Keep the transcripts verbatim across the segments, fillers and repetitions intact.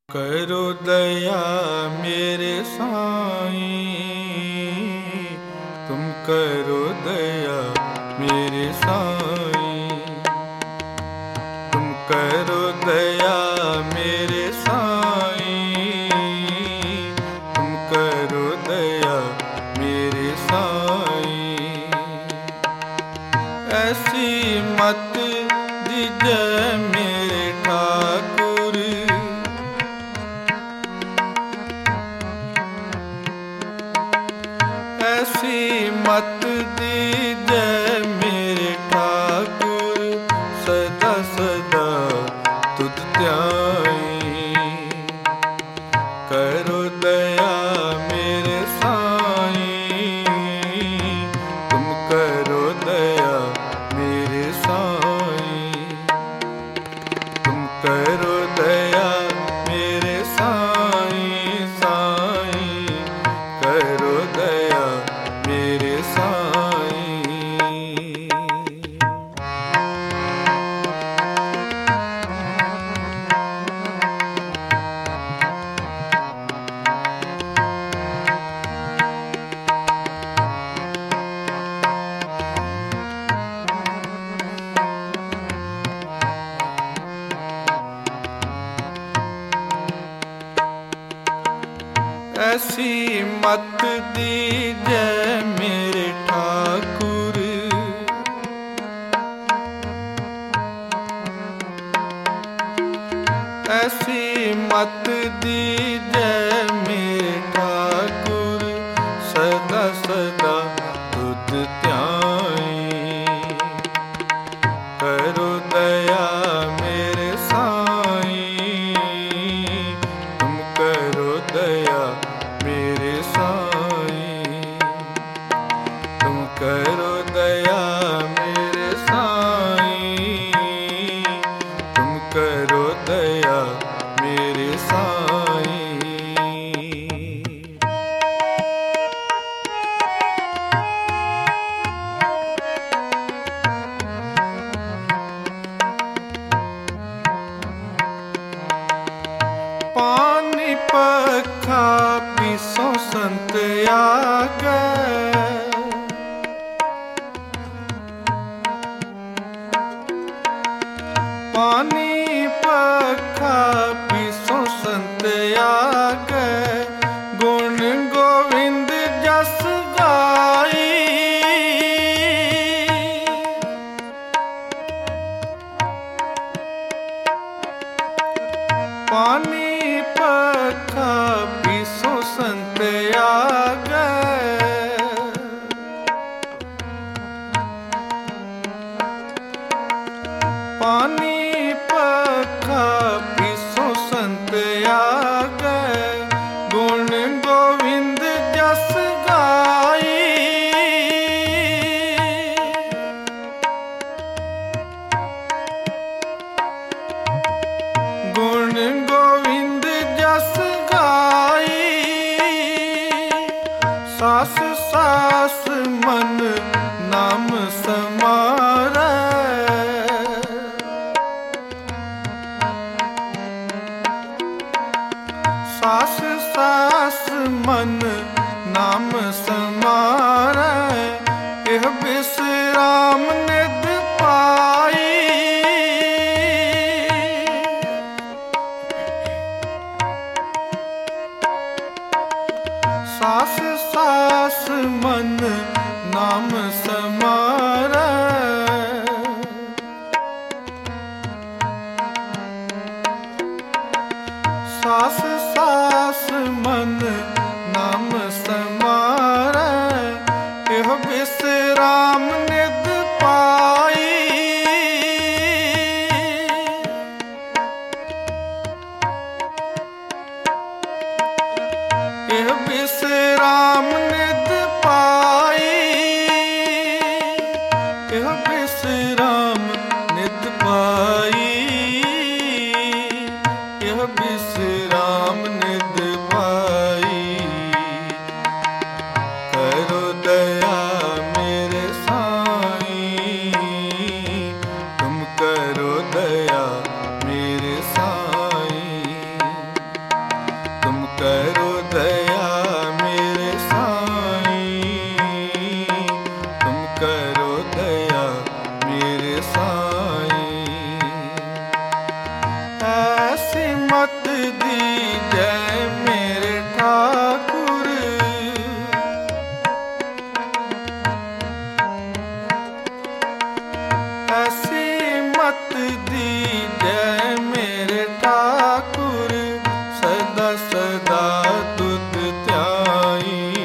करो दया मेरे साईं, तुम करो दया मेरे साईं, तुम करो दया मेरे साईं, तुम करो दया मेरे साईं। ऐसी मत दीजै मेरे ठाकुर, ऐसी मत दीजै मेरे ठाकुर, सदा सदा तुध ध्याई। करो दया मेरे साईं, तुम करो दया मेरे साईं, तुम करो दया मेरे साईं साईं, करो दया मेरे साईं। ऐसी मत दीजै मेरे ठाकुर, ऐसी मत दीजै मेरे ठाकुर, सदा सदा तुध ध्याई। करो दया मेरे साईं, तुम करो दया मेरे साईं, तुम करो दया मेरे साईं, तुम करो दया मेरे साईं। पानी पखा पीसों संत आगे, पानी पखा पीसों संत आगे, गुण गोविंद जस गाई। पानी पखा पीसों संत आगे, पानी पखा पीसों संत आगे, गुण गोविंद जस गाई। गुण गोविंद जस गाई, सास सास मन नाम समारै। सास सास मन नाम समारै, एह विश्राम निध पाई। सास सास मन नाम समारै, सास सास मन नाम समारै, एह विश्राम निध पाई। एह विश्राम निध पाई, एह विश्राम निध पाई, एह विश्राम निध पाई। करो दया मेरे साईं, तुम करो दया मेरे साईं। ऐसी मत दीजै मेरे ठाकुर, ऐसी मत दीजै मेरे ठाकुर, सदा सदा तुध ध्याई।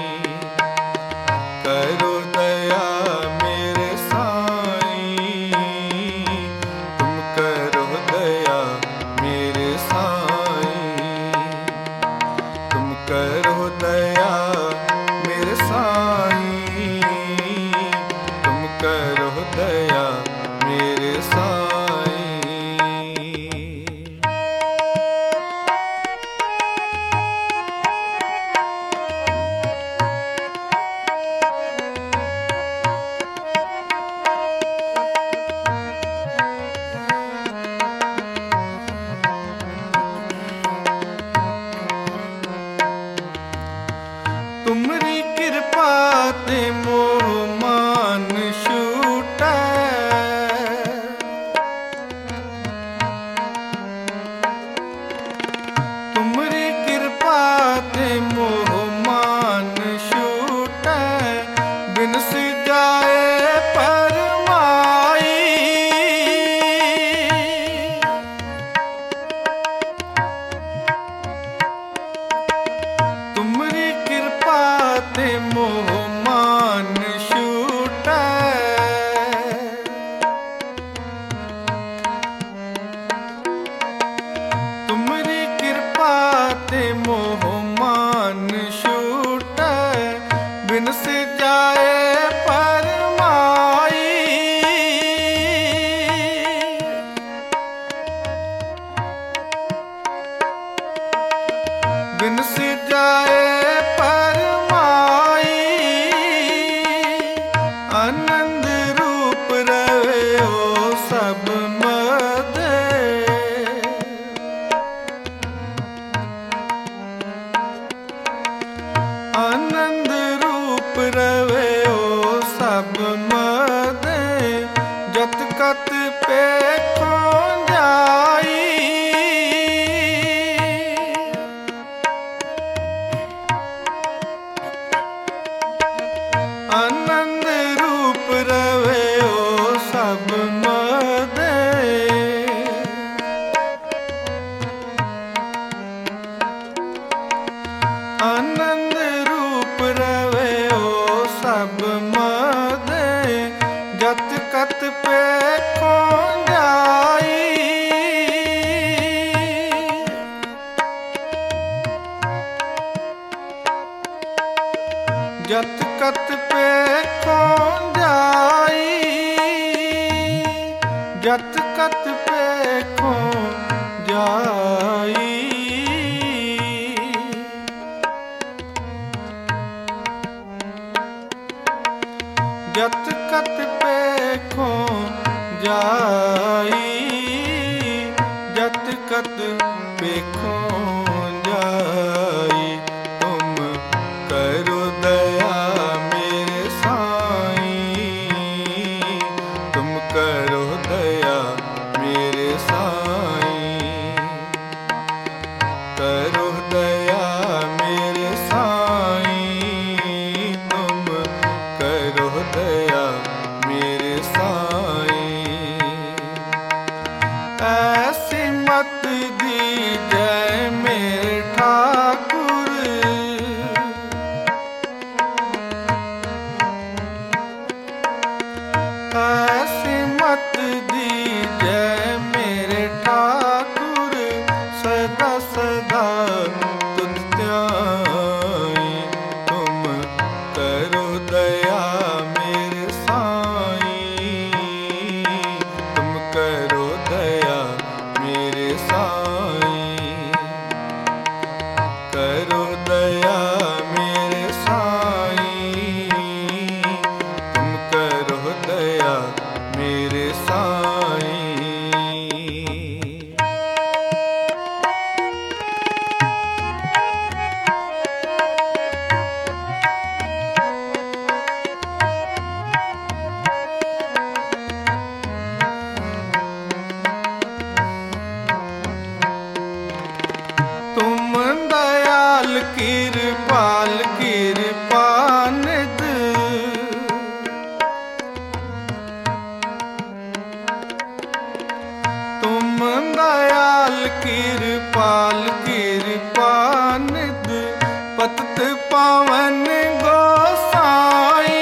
करो दया मेरे साईं, तुम करो दया मेरे साईं, तुम करो दया मेरे साईं, तुम करो दया मेरे साईं। तुमरी कृपा ते मोह मान छूटै, तुमरी कृपा ते मोह मान छूटै, बिन सिजाए परमाई। तुमरी कृपा ते मोह मान छूटै, तुमरी कृपा ते मोह मान छूटै, बिन सिजाए परमाई। बिन सिजाए परमाई, आनंद रूप रहे ओ सब मदे। आनंद रूप रहे ओ सब मदे, जत कत पेखों जाई। आनंद रूप रहे ओ सब मदे, आनंद रूप रहे ओ सब मदे, जत कत पेखों जाई। जत कत पेखों जाई, जत कत पेखों जाई। जत कत पेखों जाई, जत कत पेखों जाई। तुम करो दया मेरे साईं, तुम करो दया मेरे साईं, करो दया मेरे साईं, तुम करो दया मेरे साईं। ऐसी मत दीजै मेरे ठाकुर, ऐसी मत दीजै मेरे ठाकुर, सदा सदा किरपाल कृपा निध। तुम दयाल कृपाल कृपा निध, पतित पावन गोसाई।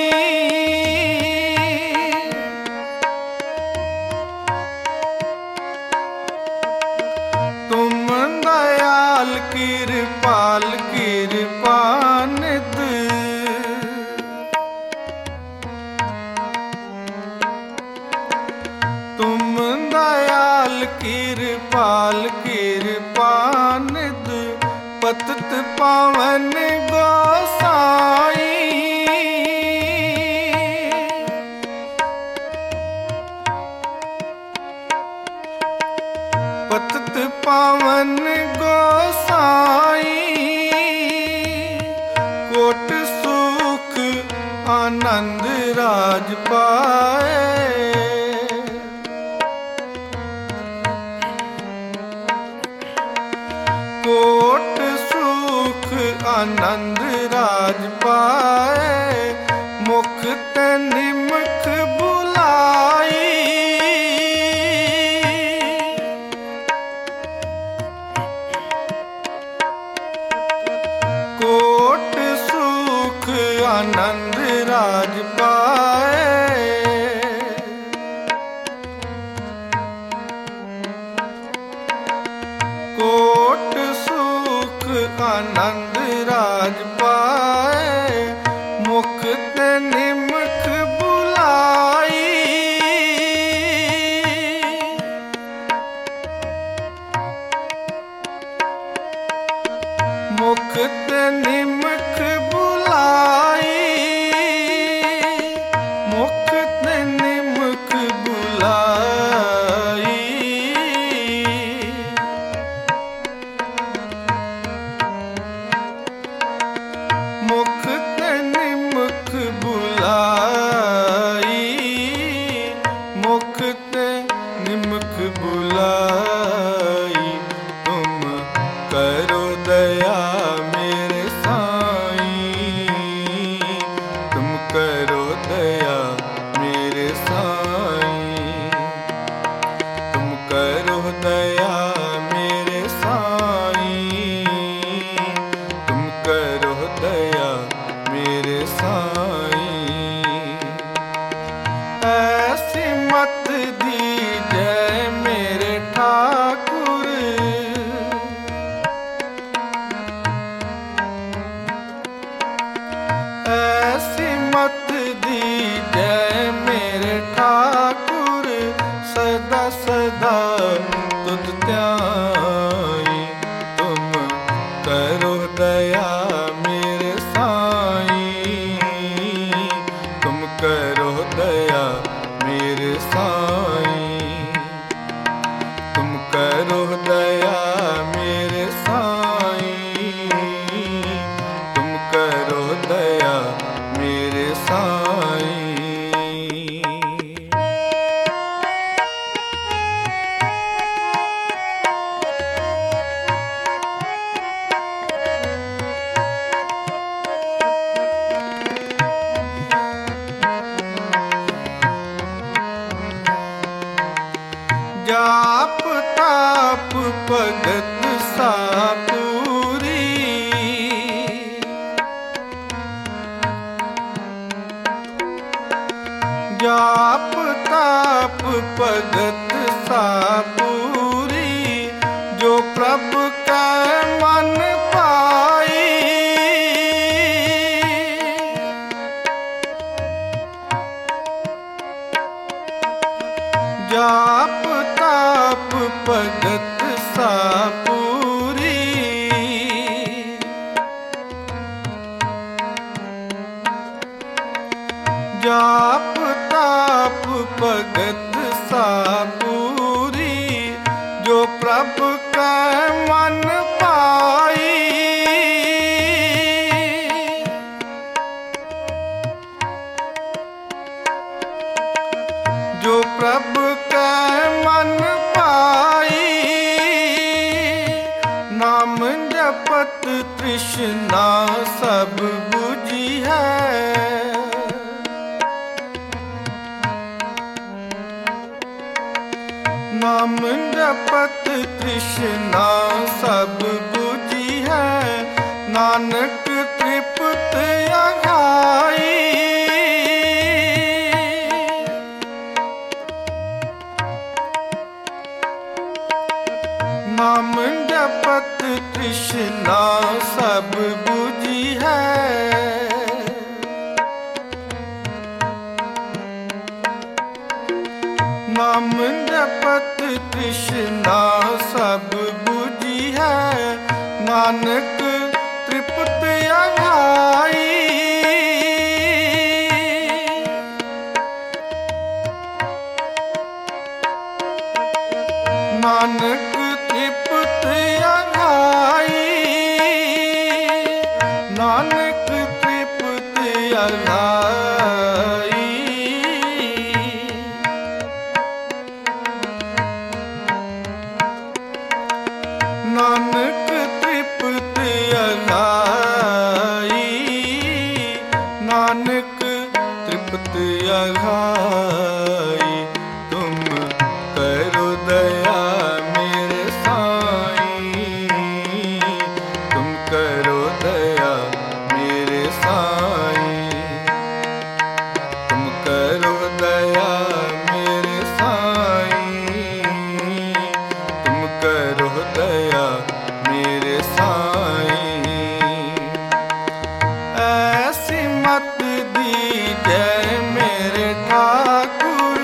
तुम दयाल कृपाल कृपा निध। तुम दयाल कृपाल कृपा निध, पतित पावन गोसाई। पतित पावन गोसाई, कोट सुख आनंद राज पाए। कोट सुख आनंद राज पाए, मुख ते निमख बुलाई। कोट सुख आनंद राज पाए, कोट सुख आनंद राज पाए, मुख ते निमख बुलाई। मुख ते निमख बुलाई, मुख ते निमख बुलाई। मुख ते निमख बुलाई, मुख ते निमख बुलाई। तुम करो दया मेरे साईं, तुम करो दया मेरे साईं। तुम करो दया मेरे साईं, तुम करो दया मेरे साईं। ऐसी मत दीजै मेरे ठाकुर, ऐसी मत दीजै मेरे ठाकुर, सदा सदा तुध ध्याई। तुम करो दया मेरे साईं, तुम करो दया मेरे साईं। तुम करो दया मेरे साईं, तुम करो दया मेरे साईं। जाप ताप भगत सापूरी, जाप ताप भगत सापूरी, जो प्रभु का मन पाई। जाप ताप भगत सापूरी, जाप ताप भगत सापूरी, जो प्रभु का मन पाई। जो प्रभु का जपत तृष्णा सब बुझी है। नाम जपत तृष्णा सब बुझी है, नानक तृप्त अघाई। नाम जपत तृष्णा सब बुझी है, नाम जपत तृष्णा सब बुझी है, नानक तृप्त अघाई। नानक तृप्त अघाई, नानक तृप्त अघाई। नानक तृप्त अघाई, नानक तृप्त अघाई। तुम करो दया मेरे साईं, तुम करो दया मेरे साईं, तुम करो दया मेरे साईं, तुम करो दया मेरे साईं। ऐसी मत दीजिए मेरे ठाकुर,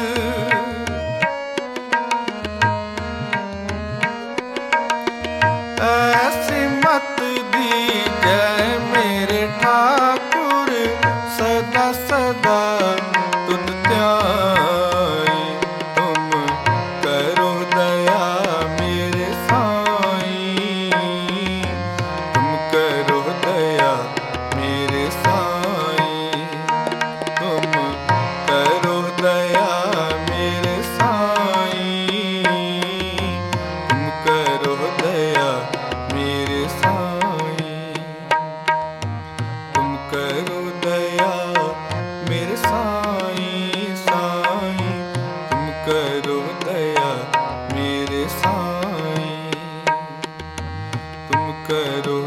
ऐसी मत दीजिए मेरे ठाकुर, सदा सदा तुझ ध्याई। तुम करो दया मेरे साईं, तुम करो दया मेरे साईं, तुम करो दया मेरे साईं, तुम करो दया मेरे साईं, तुम करो दया मेरे साईं साईं, तुम करो दया मेरे साईं, तुम करो